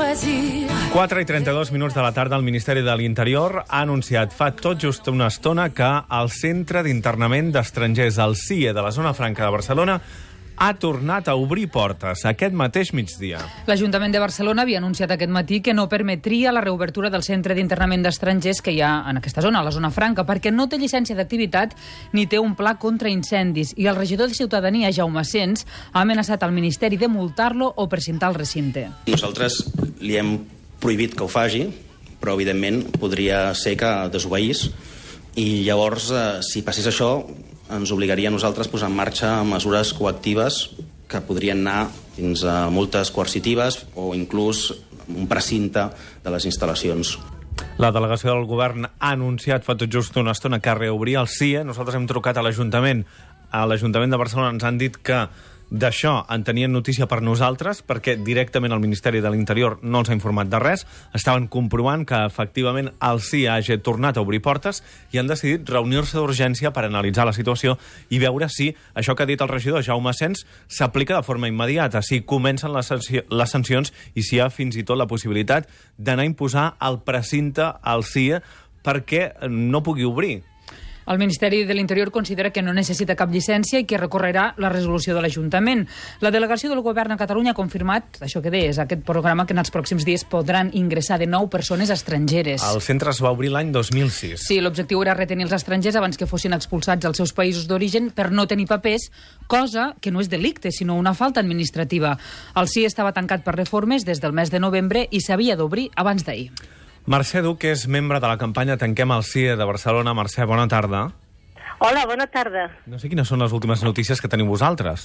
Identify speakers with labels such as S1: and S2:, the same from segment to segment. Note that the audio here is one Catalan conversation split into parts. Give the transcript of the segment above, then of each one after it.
S1: choisir.
S2: 4:32 de la tarda, el Ministeri de l'Interior ha anunciat fa tot just una estona que el Centre d'Internament d'Estrangers, el CIE de la Zona Franca de Barcelona, ha tornat a obrir portes aquest mateix migdia.
S3: L'Ajuntament de Barcelona havia anunciat aquest matí que no permetria la reobertura del Centre d'Internament d'Estrangers que hi ha en aquesta zona, a la Zona Franca, perquè no té llicència d'activitat ni té un pla contra incendis. I el regidor de Ciutadania, Jaume Sens, ha amenaçat al Ministeri de multar-lo o precintar el recinte.
S4: Nosaltres li hem prohibit que ho faci, però evidentment podria ser que desobeís i llavors, si passés això, ens obligaria a nosaltres a posar en marxa mesures coactives que podrien anar fins a multes coercitives o inclús un precinte de les instal·lacions.
S2: La delegació del govern ha anunciat fa tot just una estona que reobria el CIE. Nosaltres hem trucat a l'Ajuntament. A l'Ajuntament de Barcelona ens han dit que d'això en tenien notícia per nosaltres, perquè directament el Ministeri de l'Interior no els ha informat de res. Estaven comprovant que efectivament el CIE hagi tornat a obrir portes i han decidit reunir-se d'urgència per analitzar la situació i veure si això que ha dit el regidor Jaume Sens s'aplica de forma immediata, si comencen les sancions i si hi ha fins i tot la possibilitat d'anar a imposar el precinte al CIE perquè no pugui obrir.
S3: El Ministeri de l'Interior considera que no necessita cap llicència i que recorrerà la resolució de l'Ajuntament. La delegació del govern a Catalunya ha confirmat, això que deies, aquest programa que en els pròxims dies podran ingressar de 9 persones estrangeres.
S2: El centre es va obrir l'any 2006.
S3: Sí, l'objectiu era retenir els estrangers abans que fossin expulsats als seus països d'origen per no tenir papers, cosa que no és delicte, sinó una falta administrativa. El CIE estava tancat per reformes des del mes de novembre i s'havia d'obrir abans d'ahir.
S2: Mercè Duc és membre de la campanya Tanquem el CIE de Barcelona. Mercè, bona tarda.
S5: Hola, bona tarda.
S2: No sé quines són les últimes notícies que teniu vosaltres.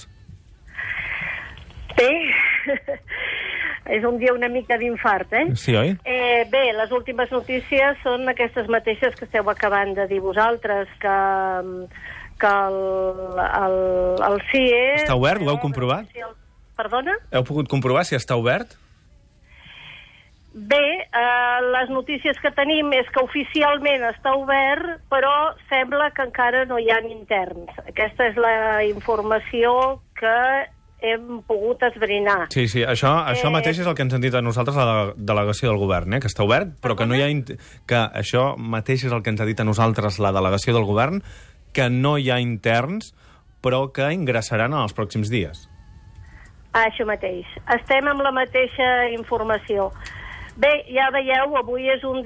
S5: Bé, és un dia una mica d'infart,
S2: Sí, oi?
S5: Bé, les últimes notícies són aquestes mateixes que esteu acabant de dir vosaltres, que el CIE...
S2: Està obert? Ho heu comprovat?
S5: Perdona?
S2: Heu pogut comprovar si està obert?
S5: Bé, les notícies que tenim és que oficialment està obert, però sembla que encara no hi ha interns. Aquesta és la informació que hem pogut esbrinar.
S2: Sí, això mateix és el que ens han dit a nosaltres a la delegació del govern, que està obert, però que no hi ha... que això mateix és el que ens ha dit a nosaltres la delegació del govern, que no hi ha interns, però que ingressaran en els pròxims dies.
S5: Això mateix. Estem amb la mateixa informació. Bé, ja veieu, avui és un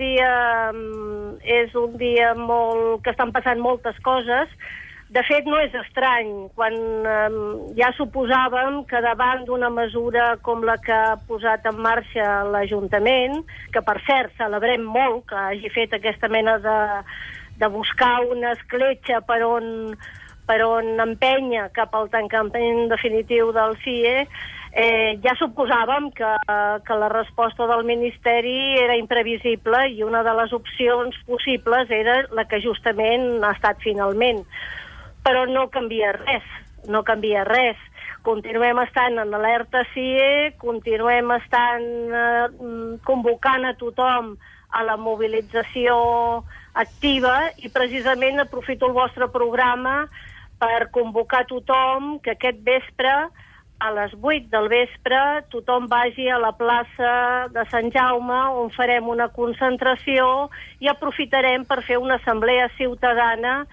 S5: dia molt... que estan passant moltes coses. De fet, no és estrany, quan ja suposàvem que davant d'una mesura com la que ha posat en marxa l'Ajuntament, que per cert celebrem molt que hagi fet aquesta mena de buscar una escletxa per on empènyer cap al tancament definitiu del CIE, ja suposàvem que la resposta del Ministeri era imprevisible i una de les opcions possibles era la que justament ha estat finalment. Però no canvia res, no canvia res. Continuem estant en alerta CIE, continuem estant convocant a tothom a la mobilització activa i precisament aprofito el vostre programa per convocar tothom que aquest vespre, a les 8 del vespre, tothom vagi a la plaça de Sant Jaume, on farem una concentració i aprofitarem per fer una assemblea ciutadana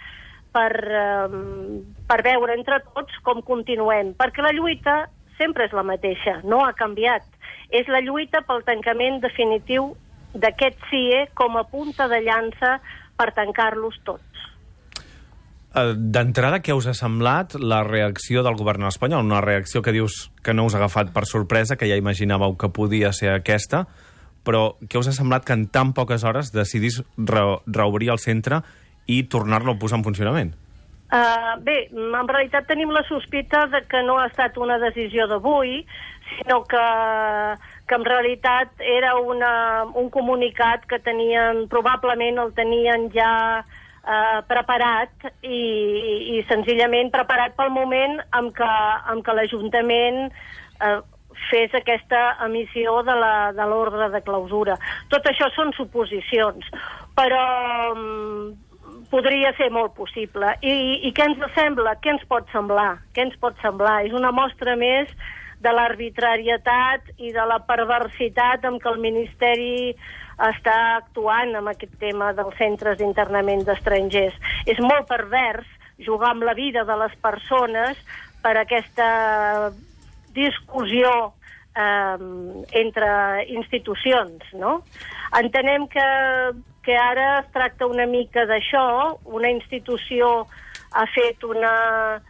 S5: per veure entre tots com continuem. Perquè la lluita sempre és la mateixa, no ha canviat. És la lluita pel tancament definitiu d'aquest CIE com a punta de llança per tancar-los tots.
S2: D'entrada, què us ha semblat la reacció del govern espanyol? Una reacció que dius que no us ha agafat per sorpresa, que ja imaginàveu que podia ser aquesta, però què us ha semblat que en tan poques hores decidís reobrir el centre i tornar-lo a posar en funcionament?
S5: Bé, en realitat tenim la sospita de que no ha estat una decisió d'avui, sinó que en realitat era un comunicat que probablement el tenien ja preparat i senzillament preparat pel moment en què l'Ajuntament fes aquesta emissió de l'ordre de clausura. Tot això són suposicions, però podria ser molt possible. I què ens sembla? Què ens pot semblar? És una mostra més de l'arbitrarietat i de la perversitat amb què el Ministeri està actuant amb aquest tema dels centres d'internament d'estrangers. És molt pervers jugar amb la vida de les persones per aquesta discussió entre institucions, no? Entenem que ara es tracta una mica d'això, una institució ha fet una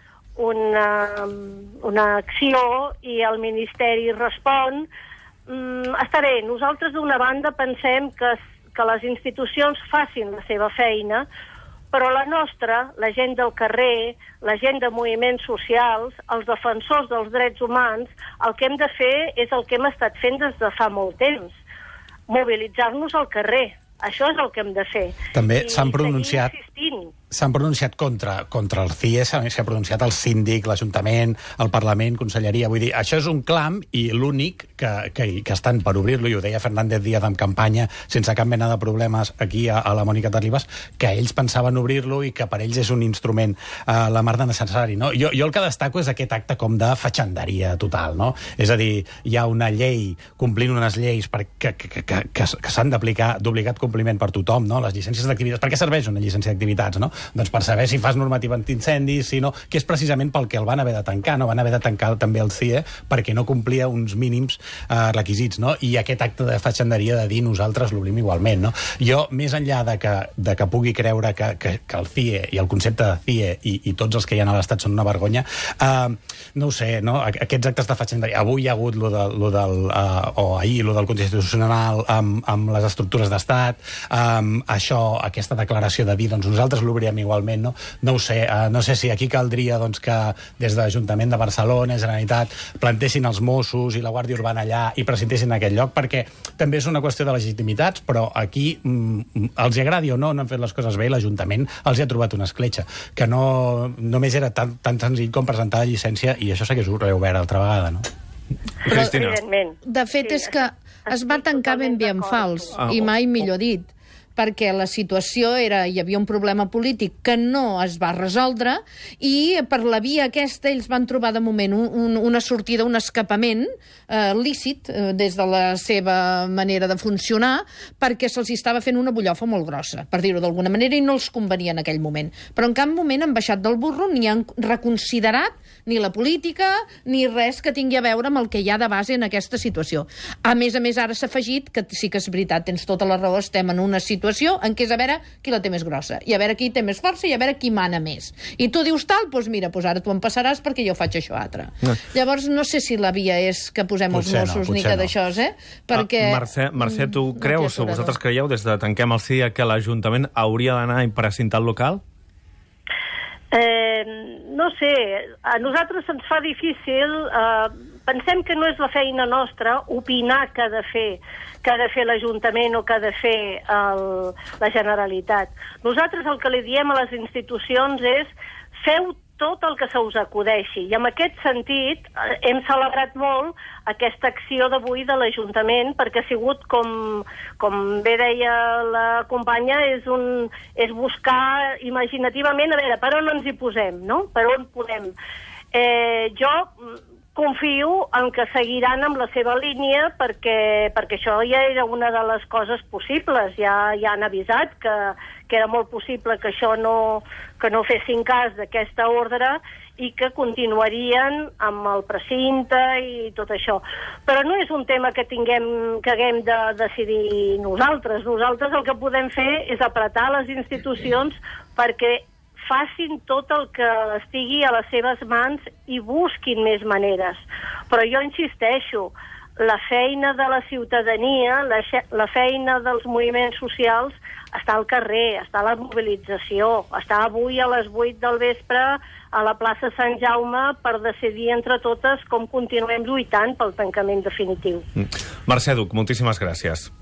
S5: acció i el Ministeri respon. Està bé, nosaltres d'una banda pensem que les institucions facin la seva feina, però la nostra, la gent del carrer, la gent de moviments socials, els defensors dels drets humans, el que hem de fer és el que hem estat fent des de fa molt temps, mobilitzar-nos al carrer. Això és el que hem de fer.
S1: També s'han pronunciat contra el CIE, s'ha pronunciat el síndic, l'Ajuntament, el Parlament, Conselleria. Vull dir, això és un clam i l'únic que estan per obrir-lo, i ho deia Fernández Díaz en campanya, sense cap mena de problemes aquí a la Mònica Terribas, que ells pensaven obrir-lo i que per ells és un instrument la mar de necessari. No? Jo el que destaco és aquest acte com de fatxanderia total. No? És a dir, hi ha una llei, complint unes lleis que s'han d'aplicar d'obligat compliment per tothom, no? Les llicències d'activitats. Per què serveix una llicència d'activitats, no? Doncs per saber si fas normativa antiincendis, si no, que és precisament pel que el van haver de tancar, no? Van haver de tancar també el CIE perquè no complia uns mínims requisits, no? I aquest acte de fatxanderia de dir nosaltres l'obrim igualment, no? Jo, més enllà de que pugui creure que el CIE i el concepte de CIE i tots els que hi ha a l'Estat són una vergonya, no ho sé, no? Aquests actes de fatxanderia. Avui hi ha hagut o ahir, lo del Constitucional amb les estructures d'Estat, aquesta declaració de dir doncs nosaltres l'obrirem igualment, no? No ho sé, no sé si aquí caldria doncs, que des de l'Ajuntament de Barcelona, Generalitat, plantessin els Mossos i la Guàrdia Urbana allà i presentessin aquell lloc, perquè també és una qüestió de legitimitats, però aquí els agradi o no han fet les coses bé i l'Ajuntament els hi ha trobat una escletxa, que no només era tan senzill com presentar la llicència, i això sí que és obert altra vegada, no?
S2: Cristina.
S6: De fet, és que es va tancar ben bé en fals, i mai millor dit, perquè la situació hi havia un problema polític que no es va resoldre i per la via aquesta ells van trobar de moment una sortida, un escapament lícit des de la seva manera de funcionar, perquè se'ls estava fent una bullofa molt grossa, per dir-ho d'alguna manera, i no els convenia en aquell moment. Però en cap moment han baixat del burro ni han reconsiderat ni la política ni res que tingui a veure amb el que hi ha de base en aquesta situació. A més, ara s'ha afegit que sí que és veritat, tens tota la raó, estem en una situació en què és a veure qui la té més grossa, i a veure qui té més força i a veure qui mana més. I tu dius tal, doncs mira, ara tu em passaràs perquè jo faig això altre. No. Llavors no sé si la via és que posem els Mossos ni que d'això, perquè...
S2: Mercè, tu creus, o vosaltres creieu, des de Tanquem el CIE, que l'Ajuntament hauria d'anar a precintar el local?
S5: No sé, a nosaltres se'ns fa difícil, pensem que no és la feina nostra opinar què ha de fer l'Ajuntament o què ha de fer la Generalitat. Nosaltres el que li diem a les institucions és feu tot el que se us acudeixi, i en aquest sentit hem celebrat molt aquesta acció d'avui de l'Ajuntament, perquè ha sigut, com bé deia la companya, és buscar imaginativament a veure per on ens hi posem, no? Per on podem. Jo confio en que seguiran amb la seva línia perquè això ja era una de les coses possibles. Ja han avisat que era molt possible que això que no fessin cas d'aquesta ordre i que continuarien amb el precinte i tot això. Però no és un tema que haguem de decidir nosaltres. Nosaltres el que podem fer és apretar les institucions perquè facin tot el que estigui a les seves mans i busquin més maneres. Però jo insisteixo, la feina de la ciutadania, la feina dels moviments socials està al carrer, està a la mobilització, està avui a les 8 del vespre a la plaça Sant Jaume per decidir entre totes com continuem lluitant pel tancament definitiu.
S2: Mercè Duch, moltíssimes gràcies.